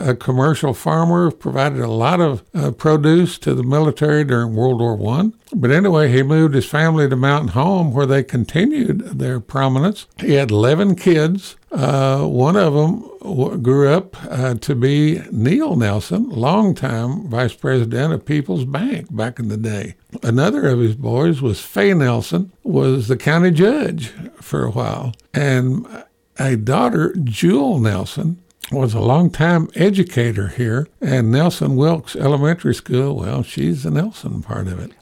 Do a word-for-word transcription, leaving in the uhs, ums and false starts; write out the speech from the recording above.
a commercial farmer, provided a lot of uh, produce to the military during World War One. But anyway, he moved his family to Mountain Home, where they continued their prominence. He had eleven kids. Uh, one of them w- grew up uh, to be Neil Nelson, longtime vice president of People's Bank back in the day. Another of his boys was Fay Nelson, was the county judge for a while. And a daughter, Jewel Nelson, was a longtime educator here. And Nelson Wilkes Elementary School, well, she's the Nelson part of it.